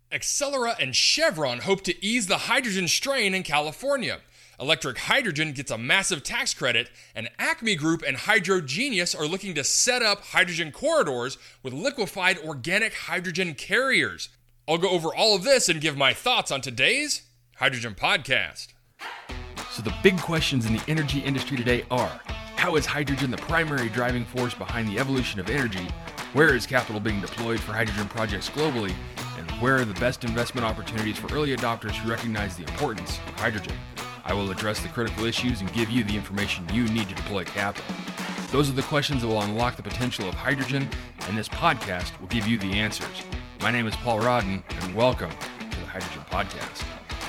Accelera and Chevron hope to ease the hydrogen strain in California. Electric hydrogen gets a massive tax credit, and Acme Group and Hydrogenius are looking to set up hydrogen corridors with liquefied organic hydrogen carriers. I'll go over all of this and give my thoughts on today's Hydrogen Podcast. So the big questions in the energy industry today are: how is hydrogen the primary driving force behind the evolution of energy? Where is capital being deployed for hydrogen projects globally? And where are the best investment opportunities for early adopters who recognize the importance of hydrogen? I will address the critical issues and give you the information you need to deploy capital. Those are the questions that will unlock the potential of hydrogen, and this podcast will give you the answers. My name is Paul Rodden, and welcome to the Hydrogen Podcast.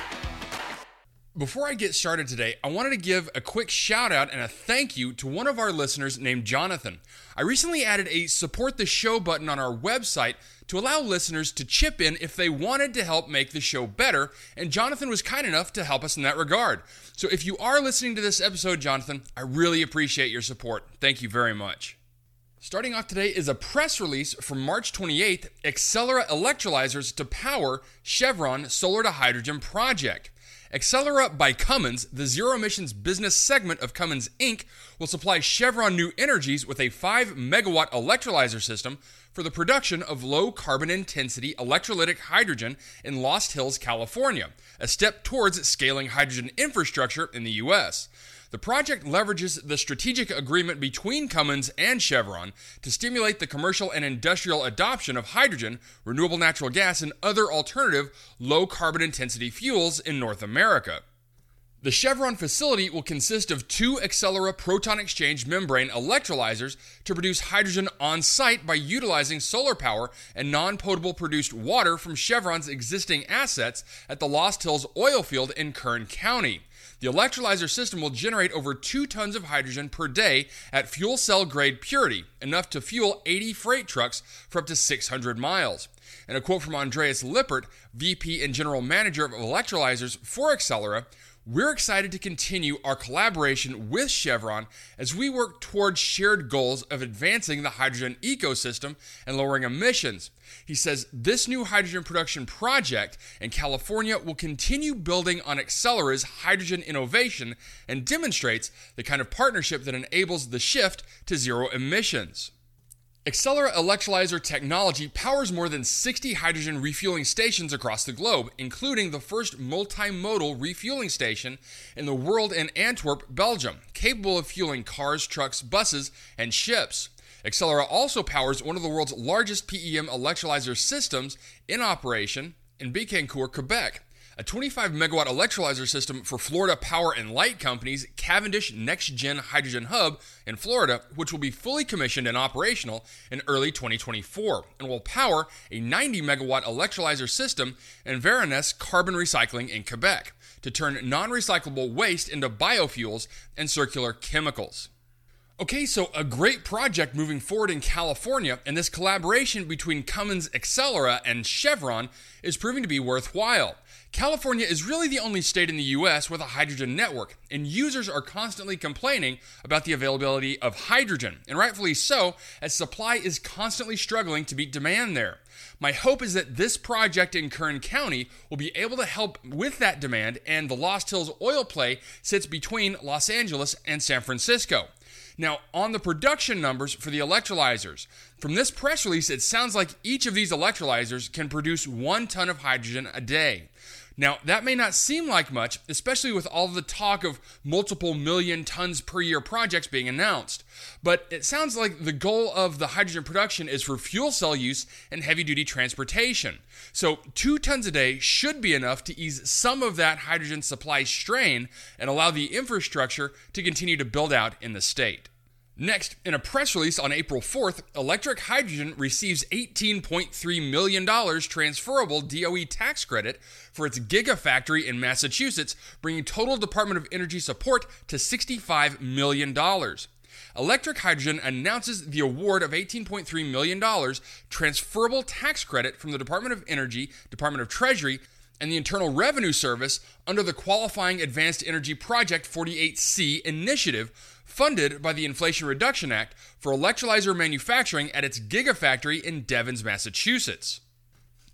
Before I get started today, I wanted to give a quick shout out and a thank you to one of our listeners named Jonathan. I recently added a support the show button on our website to allow listeners to chip in if they wanted to help make the show better, and Jonathan was kind enough to help us in that regard. So if you are listening to this episode, Jonathan, I really appreciate your support. Thank you very much. Starting off today is a press release from March 28th, Accelera Electrolyzers to power Chevron Solar to Hydrogen project. Accelera by Cummins, the zero-emissions business segment of Cummins, Inc., will supply Chevron New Energies with a 5-megawatt electrolyzer system for the production of low-carbon intensity electrolytic hydrogen in Lost Hills, California, a step towards scaling hydrogen infrastructure in the U.S. The project leverages the strategic agreement between Cummins and Chevron to stimulate the commercial and industrial adoption of hydrogen, renewable natural gas, and other alternative low-carbon intensity fuels in North America. The Chevron facility will consist of 2 Accelera proton exchange membrane electrolyzers to produce hydrogen on-site by utilizing solar power and non-potable produced water from Chevron's existing assets at the Lost Hills oil field in Kern County. The electrolyzer system will generate over 2 tons of hydrogen per day at fuel cell grade purity, enough to fuel 80 freight trucks for up to 600 miles. And a quote from Andreas Lippert, VP and General Manager of Electrolyzers for Accelera: "We're excited to continue our collaboration with Chevron as we work towards shared goals of advancing the hydrogen ecosystem and lowering emissions." He says this new hydrogen production project in California will continue building on Accelera's hydrogen innovation and demonstrates the kind of partnership that enables the shift to zero emissions. Accelera electrolyzer technology powers more than 60 hydrogen refueling stations across the globe, including the first multimodal refueling station in the world in Antwerp, Belgium, capable of fueling cars, trucks, buses, and ships. Accelera also powers one of the world's largest PEM electrolyzer systems in operation in Bécancour, Quebec. A 25-megawatt electrolyzer system for Florida Power and Light Company's Cavendish Next Gen Hydrogen Hub in Florida, which will be fully commissioned and operational in early 2024, and will power a 90-megawatt electrolyzer system in Varennes Carbon Recycling in Quebec to turn non-recyclable waste into biofuels and circular chemicals. Okay, so a great project moving forward in California, and this collaboration between Cummins, Accelera, and Chevron is proving to be worthwhile. California is really the only state in the U.S. with a hydrogen network, and users are constantly complaining about the availability of hydrogen, and rightfully so, as supply is constantly struggling to meet demand there. My hope is that this project in Kern County will be able to help with that demand, and the Lost Hills oil play sits between Los Angeles and San Francisco. Now, on the production numbers for the electrolyzers, from this press release, it sounds like each of these electrolyzers can produce 1 ton of hydrogen a day. Now, that may not seem like much, especially with all the talk of multiple million tons per year projects being announced. But it sounds like the goal of the hydrogen production is for fuel cell use and heavy-duty transportation. So 2 tons a day should be enough to ease some of that hydrogen supply strain and allow the infrastructure to continue to build out in the state. Next, in a press release on April 4th, Electric Hydrogen receives $18.3 million transferable DOE tax credit for its Gigafactory in Massachusetts, bringing total Department of Energy support to $65 million. Electric Hydrogen announces the award of $18.3 million transferable tax credit from the Department of Energy, Department of Treasury, and the Internal Revenue Service under the Qualifying Advanced Energy Project 48C initiative, funded by the Inflation Reduction Act for electrolyzer manufacturing at its Gigafactory in Devens, Massachusetts.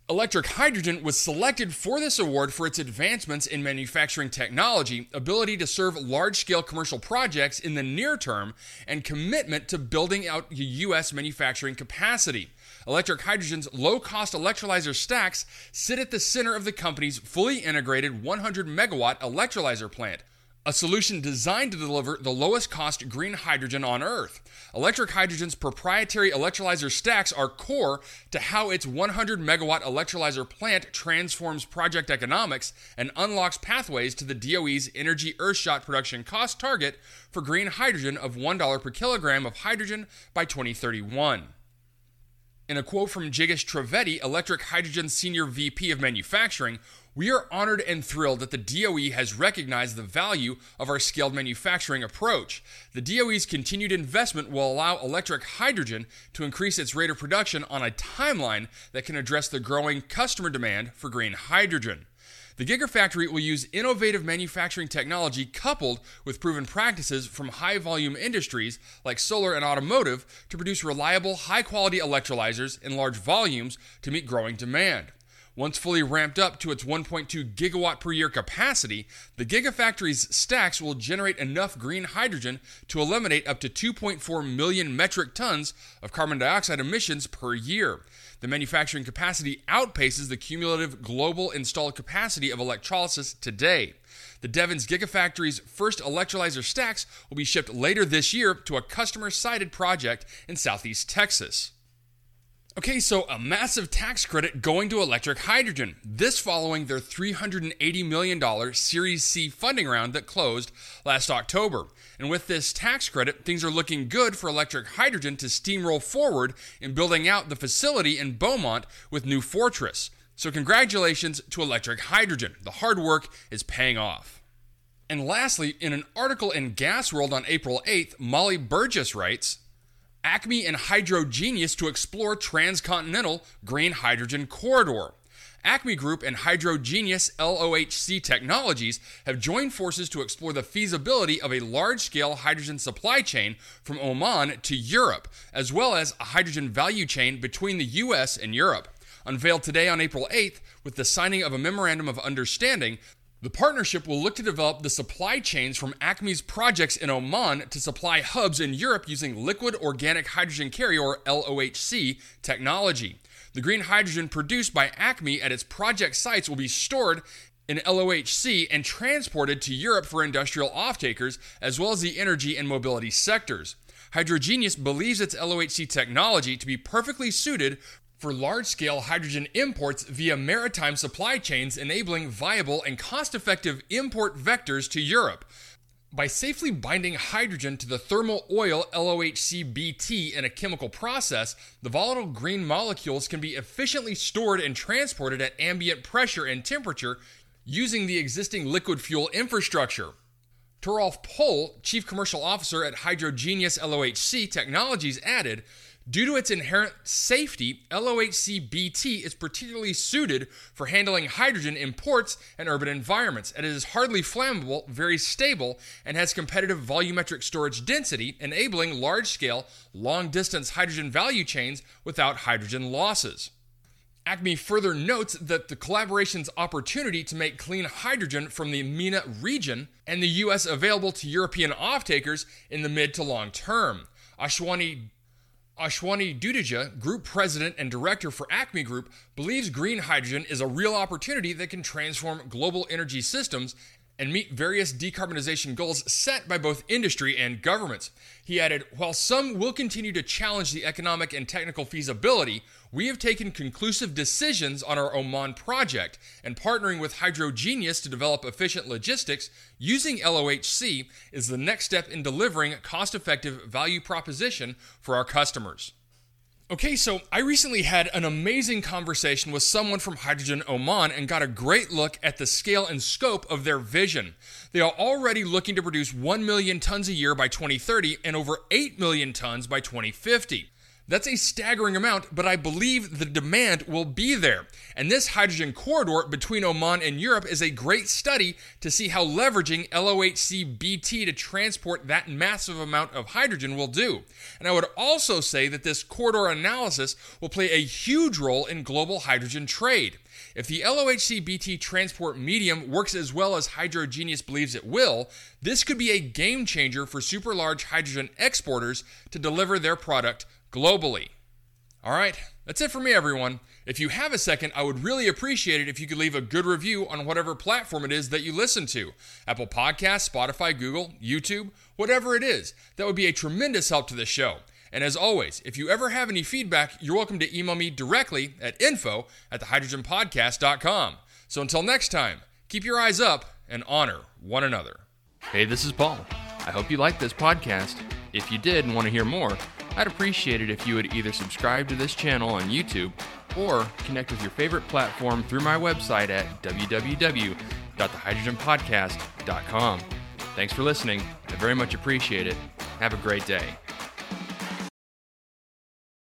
Electric Hydrogen was selected for this award for its advancements in manufacturing technology, ability to serve large-scale commercial projects in the near term, and commitment to building out U.S. manufacturing capacity. Electric Hydrogen's low-cost electrolyzer stacks sit at the center of the company's fully integrated 100-megawatt electrolyzer plant, a solution designed to deliver the lowest cost green hydrogen on Earth. Electric Hydrogen's proprietary electrolyzer stacks are core to how its 100 megawatt electrolyzer plant transforms project economics and unlocks pathways to the DOE's Energy Earthshot production cost target for green hydrogen of $1 per kilogram of hydrogen by 2031. In a quote from Jigish Trivedi, Electric Hydrogen's Senior VP of Manufacturing, "We are honored and thrilled that the DOE has recognized the value of our scaled manufacturing approach. The DOE's continued investment will allow Electric Hydrogen to increase its rate of production on a timeline that can address the growing customer demand for green hydrogen. The Gigafactory will use innovative manufacturing technology coupled with proven practices from high-volume industries like solar and automotive to produce reliable, high-quality electrolyzers in large volumes to meet growing demand. Once fully ramped up to its 1.2 gigawatt per year capacity, the Gigafactory's stacks will generate enough green hydrogen to eliminate up to 2.4 million metric tons of carbon dioxide emissions per year. The manufacturing capacity outpaces the cumulative global installed capacity of electrolysis today. The Devens Gigafactory's first electrolyzer stacks will be shipped later this year to a customer-sited project in Southeast Texas. Okay, so a massive tax credit going to Electric Hydrogen. This following their $380 million Series C funding round that closed last October. And with this tax credit, things are looking good for Electric Hydrogen to steamroll forward in building out the facility in Beaumont with New Fortress. So congratulations to Electric Hydrogen. The hard work is paying off. And lastly, in an article in Gas World on April 8th, Molly Burgess writes, Acme and Hydrogenius to explore transcontinental green hydrogen corridor. Acme Group and Hydrogenius LOHC Technologies have joined forces to explore the feasibility of a large-scale hydrogen supply chain from Oman to Europe, as well as a hydrogen value chain between the U.S. and Europe. Unveiled today on April 8th with the signing of a memorandum of understanding, the partnership will look to develop the supply chains from Acme's projects in Oman to supply hubs in Europe using liquid organic hydrogen carrier, or LOHC, technology. The green hydrogen produced by Acme at its project sites will be stored in LOHC and transported to Europe for industrial off-takers, as well as the energy and mobility sectors. Hydrogenius believes its LOHC technology to be perfectly suited for large-scale hydrogen imports via maritime supply chains, enabling viable and cost-effective import vectors to Europe. By safely binding hydrogen to the thermal oil LOHC-BT in a chemical process, the volatile green molecules can be efficiently stored and transported at ambient pressure and temperature using the existing liquid fuel infrastructure. Torolf Pohl, Chief Commercial Officer at Hydrogenius LOHC Technologies, added, due to its inherent safety, LOHC-BT is particularly suited for handling hydrogen in ports and urban environments, and it is hardly flammable, very stable, and has competitive volumetric storage density, enabling large-scale, long-distance hydrogen value chains without hydrogen losses. Acme further notes that the collaboration's opportunity to make clean hydrogen from the MENA region and the U.S. available to European off-takers in the mid to long term. Ashwani Dudeja, Group President and Director for Acme Group, believes green hydrogen is a real opportunity that can transform global energy systems and meet various decarbonization goals set by both industry and governments. He added, while some will continue to challenge the economic and technical feasibility, we have taken conclusive decisions on our Oman project, and partnering with Hydrogenius to develop efficient logistics using LOHC is the next step in delivering a cost-effective value proposition for our customers. Okay, so I recently had an amazing conversation with someone from Hydrogen Oman and got a great look at the scale and scope of their vision. They are already looking to produce 1 million tons a year by 2030 and over 8 million tons by 2050. That's a staggering amount, but I believe the demand will be there. And this hydrogen corridor between Oman and Europe is a great study to see how leveraging LOHC-BT to transport that massive amount of hydrogen will do. And I would also say that this corridor analysis will play a huge role in global hydrogen trade. If the LOHC-BT transport medium works as well as Hydrogenious believes it will, this could be a game changer for super large hydrogen exporters to deliver their product globally. All right, that's it for me, everyone. If you have a second, I would really appreciate it if you could leave a good review on whatever platform it is that you listen to. Apple Podcasts, Spotify, Google, YouTube, whatever it is. That would be a tremendous help to the show. And as always, if you ever have any feedback, you're welcome to email me directly at info@thehydrogenpodcast.com. So until next time, keep your eyes up and honor one another. Hey, this is Paul. I hope you liked this podcast. If you did and want to hear more, I'd appreciate it if you would either subscribe to this channel on YouTube or connect with your favorite platform through my website at www.thehydrogenpodcast.com. Thanks for listening. I very much appreciate it. Have a great day.